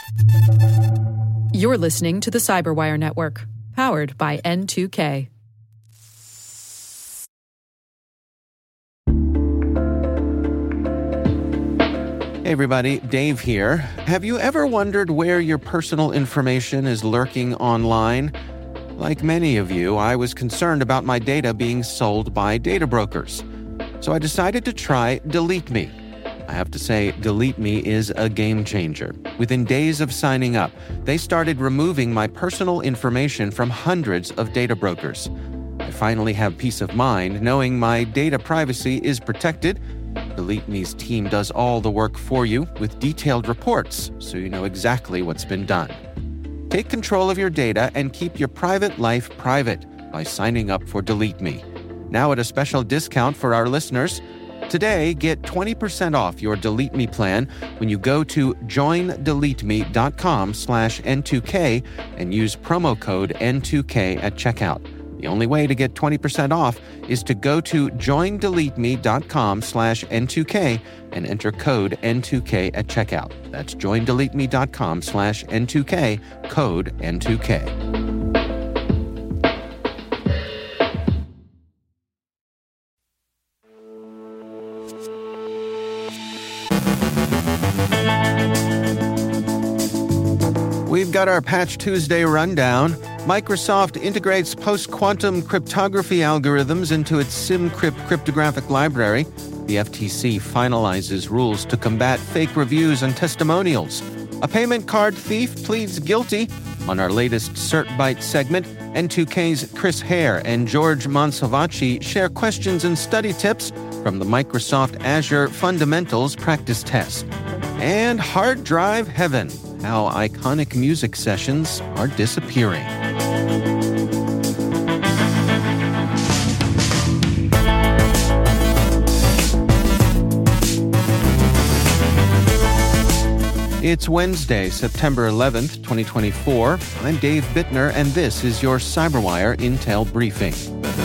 You're listening to the Cyberwire Network, powered by N2K. Hey everybody, Dave here. Have you ever wondered where your personal information is lurking online? Like many of you, I was concerned about my data being sold by data brokers. So I decided to try Delete Me. I have to say, Delete Me is a game changer. Within days of signing up, they started removing my personal information from hundreds of data brokers. I finally have peace of mind knowing my data privacy is protected. Delete Me's team does all the work for you with detailed reports, so you know exactly what's been done. Take control of your data and keep your private life private by signing up for Delete Me. Now at a special discount for our listeners. Today, get 20% off your Delete Me plan when you go to joindeleteme.com/N2K and use promo code N2K at checkout. The only way to get 20% off is to go to joindeleteme.com/N2K and enter code N2K at checkout. That's joindeleteme.com/N2K, code N2K. We've got our Patch Tuesday rundown. Microsoft integrates post-quantum cryptography algorithms into its SymCrypt cryptographic library. The FTC finalizes rules to combat fake reviews and testimonials. A payment card thief pleads guilty. On our latest CertBite segment, N2K's Chris Hare and George Monsovacci share questions and study tips from the Microsoft Azure Fundamentals Practice Test. And Hard Drive Heaven, how iconic music sessions are disappearing. It's Wednesday, September 11th, 2024. I'm Dave Bittner, and this is your Cyberwire Intel Briefing.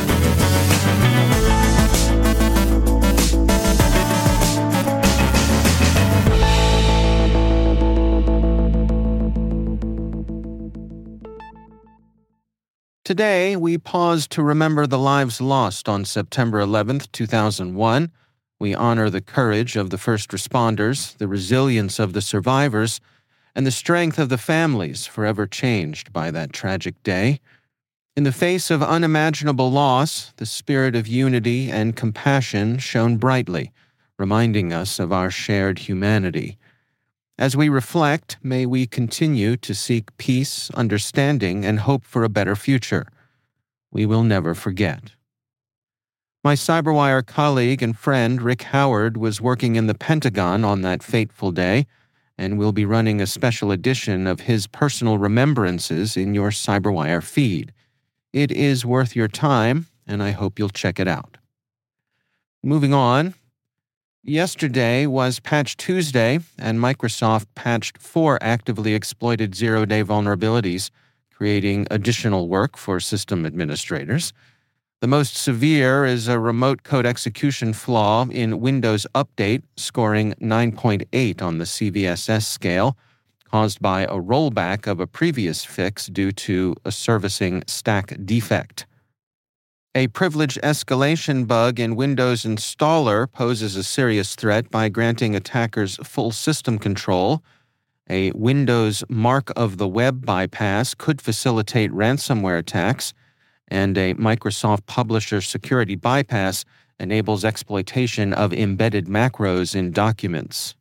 Today, we pause to remember the lives lost on September 11th, 2001. We honor the courage of the first responders, the resilience of the survivors, and the strength of the families forever changed by that tragic day. In the face of unimaginable loss, the spirit of unity and compassion shone brightly, reminding us of our shared humanity. As we reflect, may we continue to seek peace, understanding, and hope for a better future. We will never forget. My Cyberwire colleague and friend Rick Howard was working in the Pentagon on that fateful day, and will be running a special edition of his personal remembrances in your Cyberwire feed. It is worth your time, and I hope you'll check it out. Moving on. Yesterday was Patch Tuesday, and Microsoft patched 4 actively exploited zero-day vulnerabilities, creating additional work for system administrators. The most severe is a remote code execution flaw in Windows Update, scoring 9.8 on the CVSS scale, caused by a rollback of a previous fix due to a servicing stack defect. A privilege escalation bug in Windows Installer poses a serious threat by granting attackers full system control. A Windows Mark of the Web bypass could facilitate ransomware attacks, and a Microsoft Publisher security bypass enables exploitation of embedded macros in documents.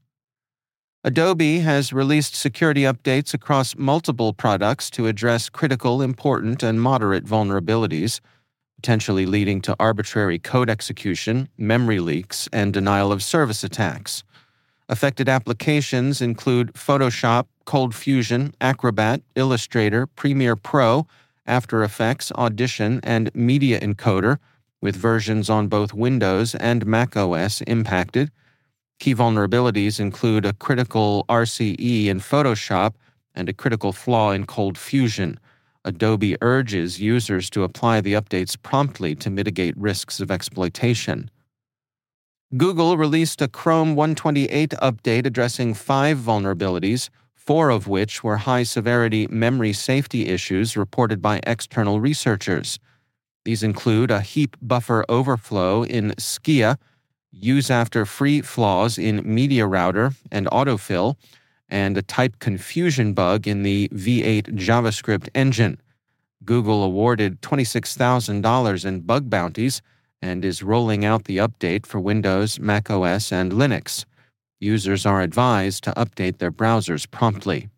Adobe has released security updates across multiple products to address critical, important, and moderate vulnerabilities, potentially leading to arbitrary code execution, memory leaks, and denial of service attacks. Affected applications include Photoshop, Cold Fusion, Acrobat, Illustrator, Premiere Pro, After Effects, Audition, and Media Encoder, with versions on both Windows and macOS impacted. Key vulnerabilities include a critical RCE in Photoshop and a critical flaw in Cold Fusion. Adobe urges users to apply the updates promptly to mitigate risks of exploitation. Google released a Chrome 128 update addressing 5 vulnerabilities, 4 of which were high-severity memory safety issues reported by external researchers. These include a heap buffer overflow in Skia, use after free flaws in Media Router and autofill, and a type confusion bug in the V8 JavaScript engine. Google awarded $26,000 in bug bounties and is rolling out the update for Windows, macOS, and Linux. Users are advised to update their browsers promptly.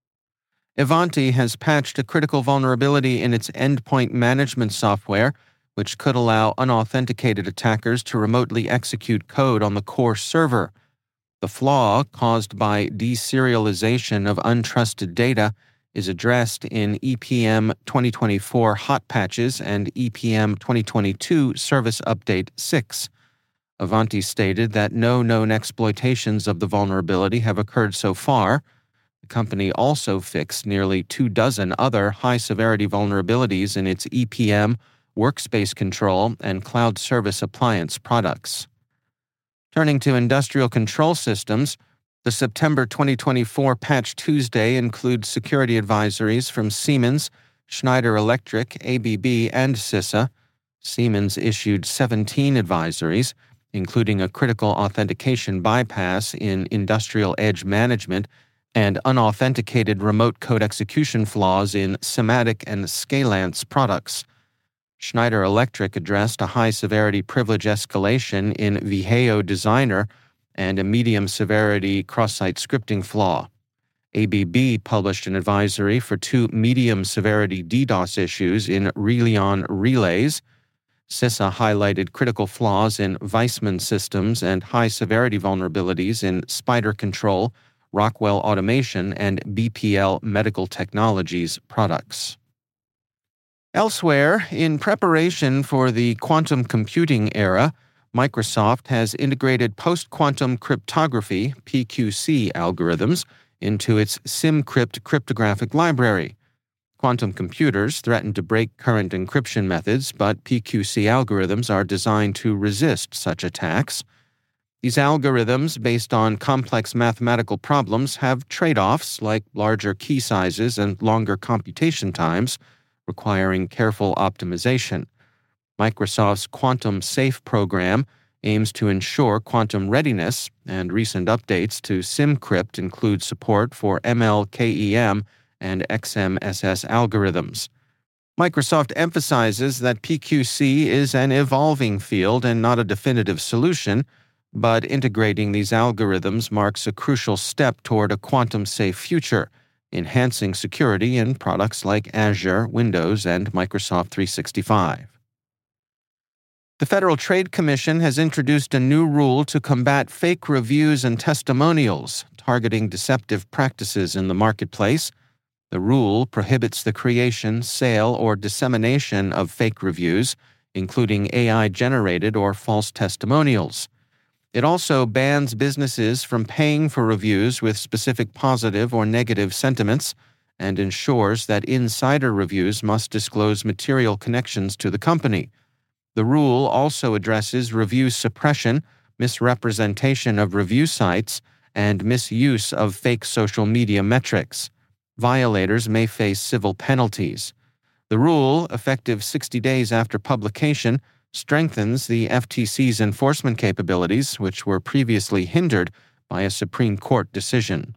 Ivanti has patched a critical vulnerability in its endpoint management software, which could allow unauthenticated attackers to remotely execute code on the core server. The flaw, caused by deserialization of untrusted data, is addressed in EPM 2024 hot patches and EPM 2022 Service Update 6. Ivanti stated that no known exploitations of the vulnerability have occurred so far. The company also fixed nearly 24 other high-severity vulnerabilities in its EPM, workspace control, and cloud service appliance products. Turning to industrial control systems, the September 2024 Patch Tuesday includes security advisories from Siemens, Schneider Electric, ABB, and CISA. Siemens issued 17 advisories, including a critical authentication bypass in industrial edge management and unauthenticated remote code execution flaws in Symantec and Scalance products. Schneider Electric addressed a high-severity privilege escalation in Vigeo Designer and a medium-severity cross-site scripting flaw. ABB published an advisory for 2 medium-severity DDoS issues in Relion Relays. CISA highlighted critical flaws in Weissman systems and high-severity vulnerabilities in Spider Control, Rockwell Automation, and BPL Medical Technologies products. Elsewhere, in preparation for the quantum computing era, Microsoft has integrated post-quantum cryptography (PQC) algorithms into its SymCrypt cryptographic library. Quantum computers threaten to break current encryption methods, but PQC algorithms are designed to resist such attacks. These algorithms, based on complex mathematical problems, have trade-offs like larger key sizes and longer computation times, requiring careful optimization. Microsoft's Quantum Safe program aims to ensure quantum readiness, and recent updates to SymCrypt include support for MLKEM and XMSS algorithms. Microsoft emphasizes that PQC is an evolving field and not a definitive solution, but integrating these algorithms marks a crucial step toward a quantum-safe future, enhancing security in products like Azure, Windows, and Microsoft 365. The Federal Trade Commission has introduced a new rule to combat fake reviews and testimonials, targeting deceptive practices in the marketplace. The rule prohibits the creation, sale, or dissemination of fake reviews, including AI-generated or false testimonials. It also bans businesses from paying for reviews with specific positive or negative sentiments and ensures that insider reviews must disclose material connections to the company. The rule also addresses review suppression, misrepresentation of review sites, and misuse of fake social media metrics. Violators may face civil penalties. The rule, effective 60 days after publication, strengthens the FTC's enforcement capabilities, which were previously hindered by a Supreme Court decision.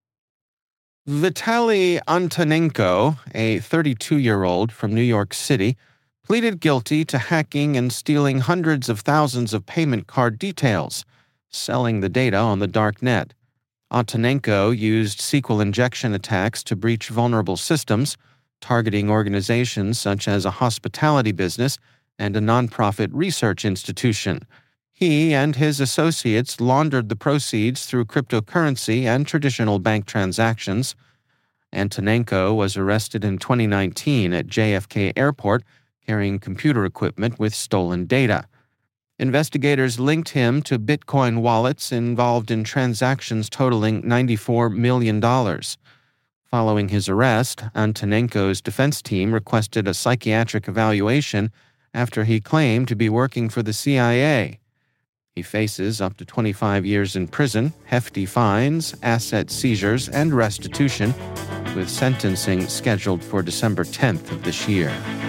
Vitaly Antonenko, a 32-year-old from New York City, pleaded guilty to hacking and stealing hundreds of thousands of payment card details, selling the data on the dark net. Antonenko used SQL injection attacks to breach vulnerable systems, targeting organizations such as a hospitality business and a nonprofit research institution. He and his associates laundered the proceeds through cryptocurrency and traditional bank transactions. Antonenko was arrested in 2019 at JFK Airport, carrying computer equipment with stolen data. Investigators linked him to Bitcoin wallets involved in transactions totaling $94 million. Following his arrest, Antonenko's defense team requested a psychiatric evaluation after he claimed to be working for the CIA. He faces up to 25 years in prison, hefty fines, asset seizures, and restitution, with sentencing scheduled for December 10th of this year.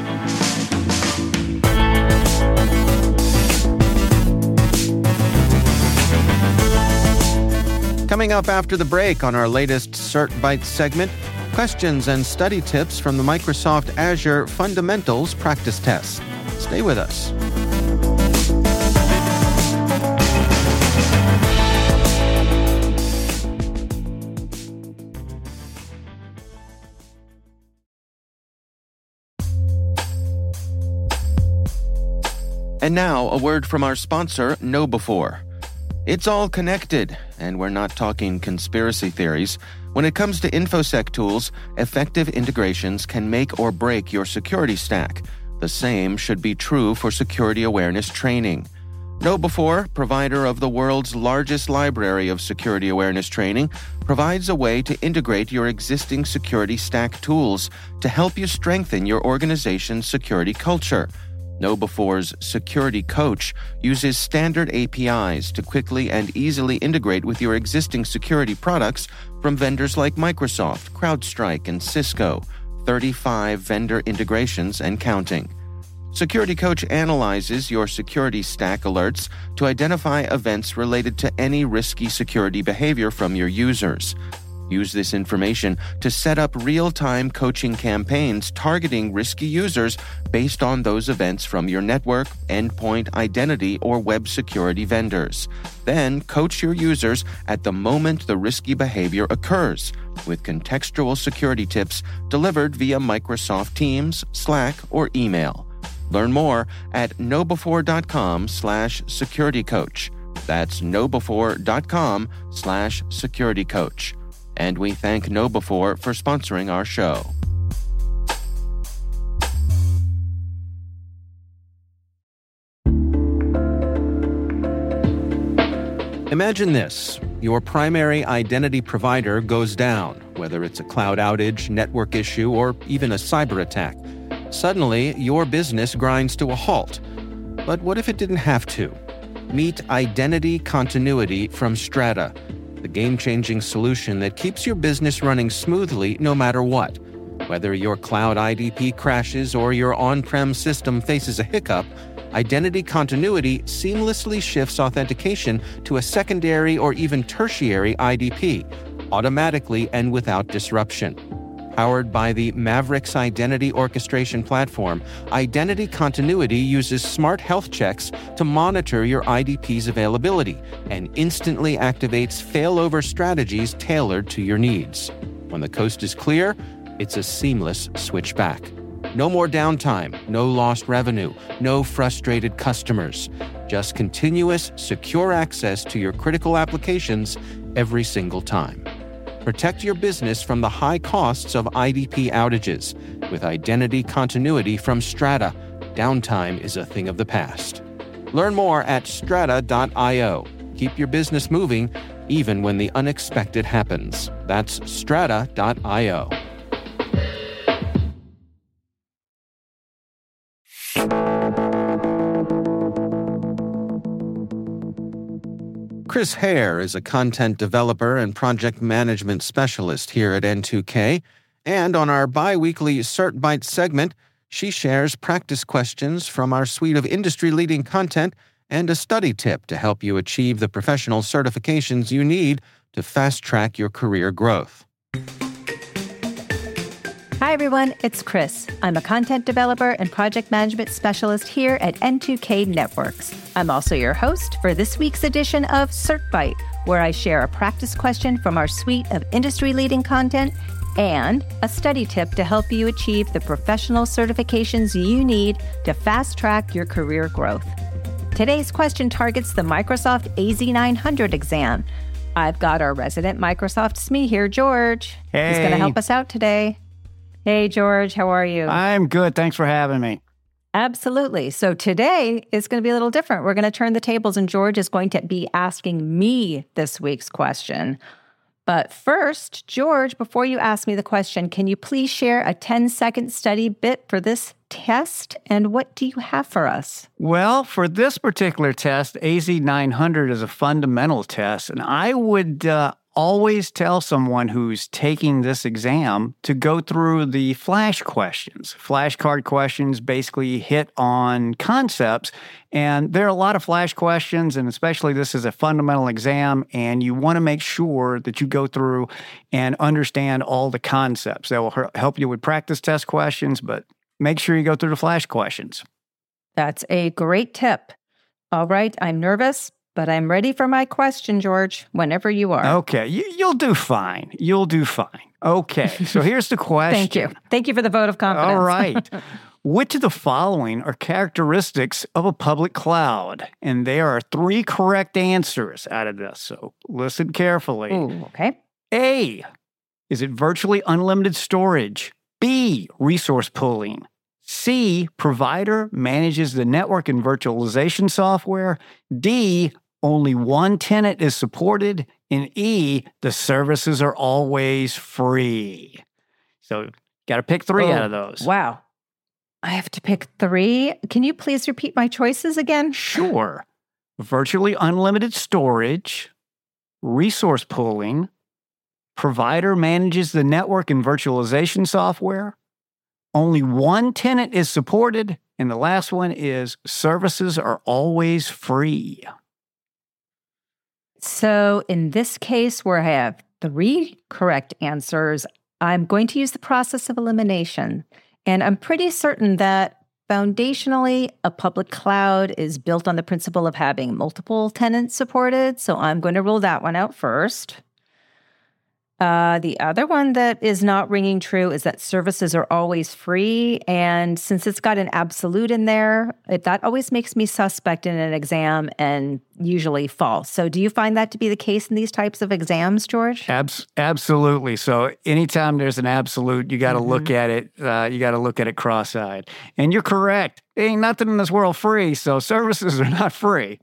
Coming up after the break on our latest Cert Bytes segment, questions and study tips from the Microsoft Azure Fundamentals Practice Test. Stay with us. And now, a word from our sponsor, KnowBe4. It's all connected, and we're not talking conspiracy theories. When it comes to InfoSec tools, effective integrations can make or break your security stack. The same should be true for security awareness training. KnowBe4, provider of the world's largest library of security awareness training, provides a way to integrate your existing security stack tools to help you strengthen your organization's security culture. KnowBe4's Security Coach uses standard APIs to quickly and easily integrate with your existing security products from vendors like Microsoft, CrowdStrike, and Cisco, 35 vendor integrations and counting. Security Coach analyzes your security stack alerts to identify events related to any risky security behavior from your users. Use this information to set up real-time coaching campaigns targeting risky users based on those events from your network, endpoint, identity, or web security vendors. Then coach your users at the moment the risky behavior occurs, with contextual security tips delivered via Microsoft Teams, Slack, or email. Learn more at knowbe4.com/securitycoach. That's knowbe4.com/securitycoach. And we thank KnowBe4 for sponsoring our show. Imagine this. Your primary identity provider goes down, whether it's a cloud outage, network issue, or even a cyber attack. Suddenly, your business grinds to a halt. But what if it didn't have to? Meet Identity Continuity from Strata, the game-changing solution that keeps your business running smoothly no matter what. Whether your cloud IDP crashes or your on-prem system faces a hiccup, Identity Continuity seamlessly shifts authentication to a secondary or even tertiary IDP, automatically and without disruption. Powered by the Mavericks Identity Orchestration Platform, Identity Continuity uses smart health checks to monitor your IDP's availability and instantly activates failover strategies tailored to your needs. When the coast is clear, it's a seamless switch back. No more downtime, no lost revenue, no frustrated customers. Just continuous, secure access to your critical applications every single time. Protect your business from the high costs of IDP outages. With Identity Continuity from Strata, downtime is a thing of the past. Learn more at strata.io. Keep your business moving even when the unexpected happens. That's strata.io. Chris Hare is a content developer and project management specialist here at N2K, and on our bi-weekly Cert Bytes segment, she shares practice questions from our suite of industry-leading content and a study tip to help you achieve the professional certifications you need to fast-track your career growth. Hi, everyone. It's Chris. I'm a content developer and project management specialist here at N2K Networks. I'm also your host for this week's edition of Cert Byte, where I share a practice question from our suite of industry-leading content and a study tip to help you achieve the professional certifications you need to fast-track your career growth. Today's question targets the Microsoft AZ900 exam. I've got our resident Microsoft SME here, George. Hey. He's going to help us out today. Hey, George, how are you? I'm good. Thanks for having me. Absolutely. So today is going to be a little different. We're going to turn the tables, and George is going to be asking me this week's question. But first, George, before you ask me the question, can you please share a 10-second study bit for this test? And what do you have for us? Well, for this particular test, AZ900 is a fundamental test, and I would always tell someone who's taking this exam to go through the flash questions. Flashcard questions basically hit on concepts, and there are a lot of flash questions, and especially this is a fundamental exam, and you want to make sure that you go through and understand all the concepts. That will help you with practice test questions, but make sure you go through the flash questions. That's a great tip. All right, I'm nervous, but I'm ready for my question, George, whenever you are. Okay, you'll do fine. You'll do fine. Okay, so here's the question. Thank you. Thank you for the vote of confidence. All right. Which of the following are characteristics of a public cloud? And there are 3 correct answers out of this, so listen carefully. Ooh, okay. A, is it virtually unlimited storage? B, resource pooling. C, provider manages the network and virtualization software. D, only one tenant is supported. And E, the services are always free. So got to pick 3 out of those. Wow. I have to pick 3. Can you please repeat my choices again? Sure. Virtually unlimited storage, resource pooling, provider manages the network and virtualization software, only one tenant is supported, and the last one is services are always free. So in this case, where I have 3 correct answers, I'm going to use the process of elimination. And I'm pretty certain that foundationally, a public cloud is built on the principle of having multiple tenants supported. So I'm going to rule that one out first. The other one that is not ringing true is that services are always free. And since it's got an absolute in there, that always makes me suspect in an exam and usually false. So do you find that to be the case in these types of exams, George? Absolutely. So anytime there's an absolute, you got to look at it. You got to look at it cross-eyed. And you're correct. Ain't nothing in this world free, so services are not free.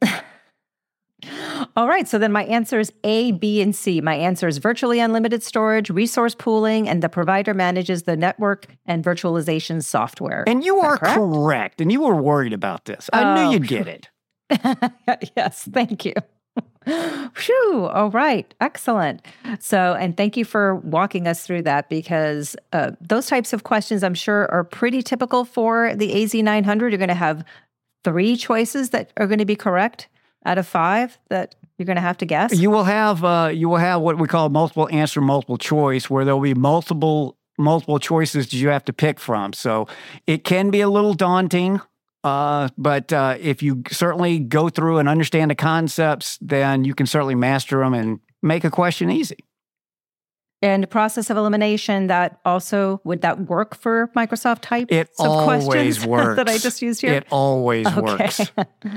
All right, so then my answer is A, B, and C. My answer is virtually unlimited storage, resource pooling, and the provider manages the network and virtualization software. And you are correct. And you were worried about this. I knew you'd get it. Yes, thank you. Phew, all right, excellent. So, and thank you for walking us through that because those types of questions I'm sure are pretty typical for the AZ900. You're going to have 3 choices that are going to be correct out of 5 that you're going to have to guess? You will have what we call multiple answer, multiple choice, where there'll be multiple choices that you have to pick from. So it can be a little daunting, but if you certainly go through and understand the concepts, then you can certainly master them and make a question easy. And the process of elimination, would that work for Microsoft types of questions? It always works. That I just used here? It always works.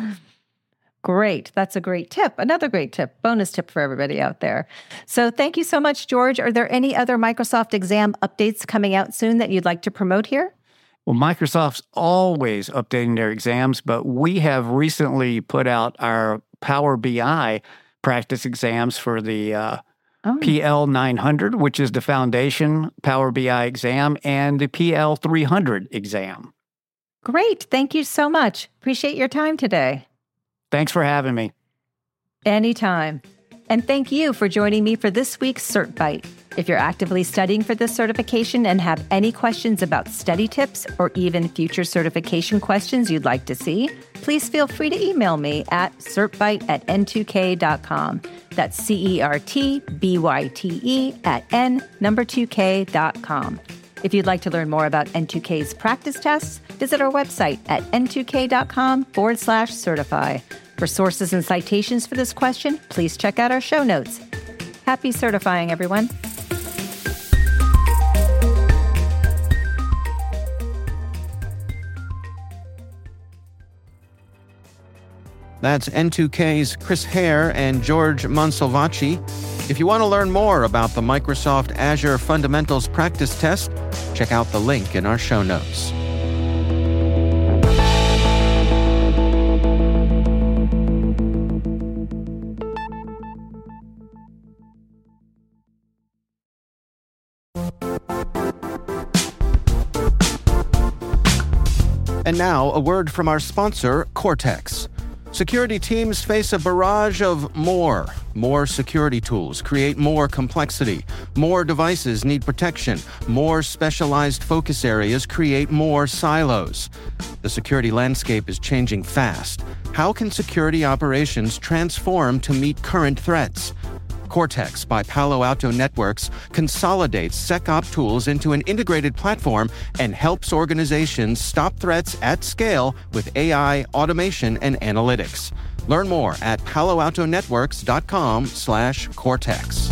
Great. That's a great tip. Another great tip, bonus tip for everybody out there. So thank you so much, George. Are there any other Microsoft exam updates coming out soon that you'd like to promote here? Well, Microsoft's always updating their exams, but we have recently put out our Power BI practice exams for the PL 900, which is the foundation Power BI exam, and the PL 300 exam. Great. Thank you so much. Appreciate your time today. Thanks for having me. Anytime. And thank you for joining me for this week's Cert Bite. If you're actively studying for this certification and have any questions about study tips or even future certification questions you'd like to see, please feel free to email me at certbyte@n2k.com. That's CERTBYTE@n2k.com. If you'd like to learn more about N2K's practice tests, visit our website at n2k.com/certify. For sources and citations for this question, please check out our show notes. Happy certifying, everyone. That's N2K's Chris Hare and George Monsalvaci. If you want to learn more about the Microsoft Azure Fundamentals Practice Test, check out the link in our show notes. And now, a word from our sponsor, Cortex. Security teams face a barrage of more security tools, create more complexity. More devices need protection. More specialized focus areas create more silos. The security landscape is changing fast. How can security operations transform to meet current threats? Cortex by Palo Alto Networks consolidates SecOps tools into an integrated platform and helps organizations stop threats at scale with AI, automation, and analytics. Learn more at paloaltonetworks.com/Cortex.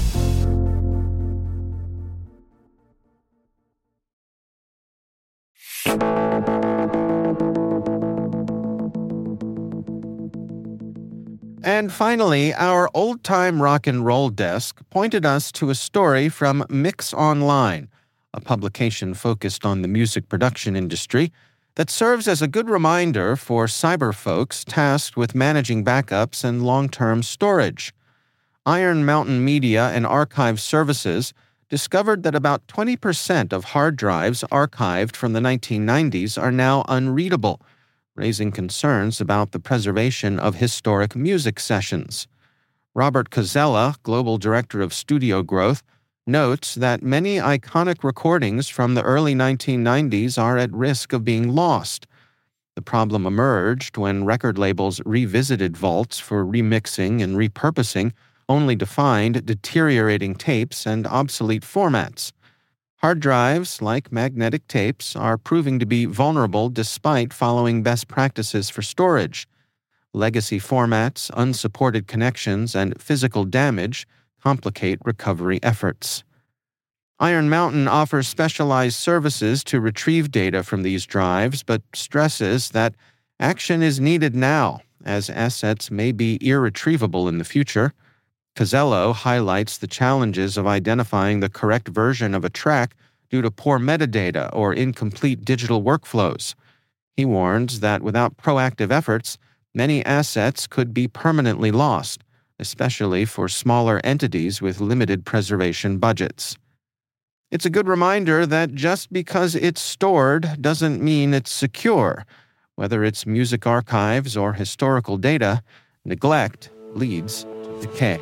And finally, our old-time rock and roll desk pointed us to a story from Mix Online, a publication focused on the music production industry that serves as a good reminder for cyber folks tasked with managing backups and long-term storage. Iron Mountain Media and Archive Services discovered that about 20% of hard drives archived from the 1990s are now unreadable, raising concerns about the preservation of historic music sessions. Robert Koczela, Global Director of Studio Growth, notes that many iconic recordings from the early 1990s are at risk of being lost. The problem emerged when record labels revisited vaults for remixing and repurposing, only to find deteriorating tapes and obsolete formats. Hard drives, like magnetic tapes, are proving to be vulnerable despite following best practices for storage. Legacy formats, unsupported connections, and physical damage complicate recovery efforts. Iron Mountain offers specialized services to retrieve data from these drives, but stresses that action is needed now, as assets may be irretrievable in the future. Koczela highlights the challenges of identifying the correct version of a track due to poor metadata or incomplete digital workflows. He warns that without proactive efforts, many assets could be permanently lost, especially for smaller entities with limited preservation budgets. It's a good reminder that just because it's stored doesn't mean it's secure. Whether it's music archives or historical data, neglect leads to decay.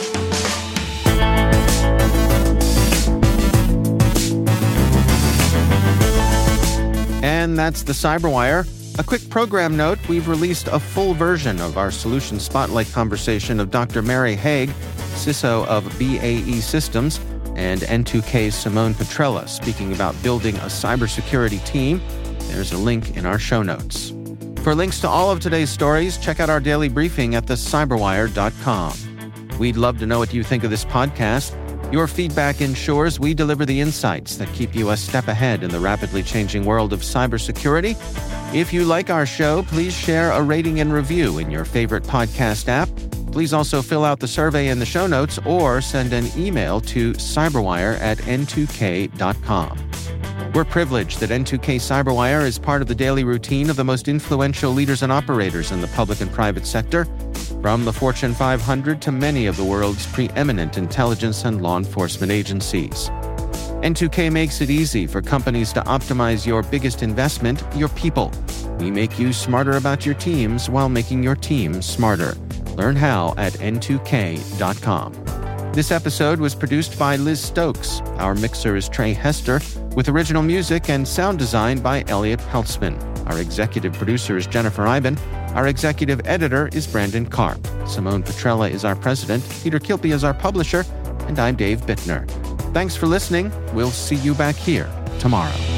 And that's the Cyberwire. A quick program note, we've released a full version of our Solution Spotlight conversation of Dr. Mary Haig, CISO of BAE Systems, and N2K's Simone Petrella, speaking about building a cybersecurity team. There's a link in our show notes. For links to all of today's stories, check out our daily briefing at thecyberwire.com. We'd love to know what you think of this podcast. Your feedback ensures we deliver the insights that keep you a step ahead in the rapidly changing world of cybersecurity. If you like our show, please share a rating and review in your favorite podcast app. Please also fill out the survey in the show notes or send an email to cyberwire@n2k.com. We're privileged that N2K Cyberwire is part of the daily routine of the most influential leaders and operators in the public and private sector, from the Fortune 500 to many of the world's preeminent intelligence and law enforcement agencies. N2K makes it easy for companies to optimize your biggest investment, your people. We make you smarter about your teams while making your team smarter. Learn how at n2k.com. This episode was produced by Liz Stokes. Our mixer is Trey Hester, with original music and sound design by Elliot Peltzman. Our executive producer is Jennifer Iben. Our executive editor is Brandon Karp. Simone Petrella is our president. Peter Kilpe is our publisher. And I'm Dave Bittner. Thanks for listening. We'll see you back here tomorrow.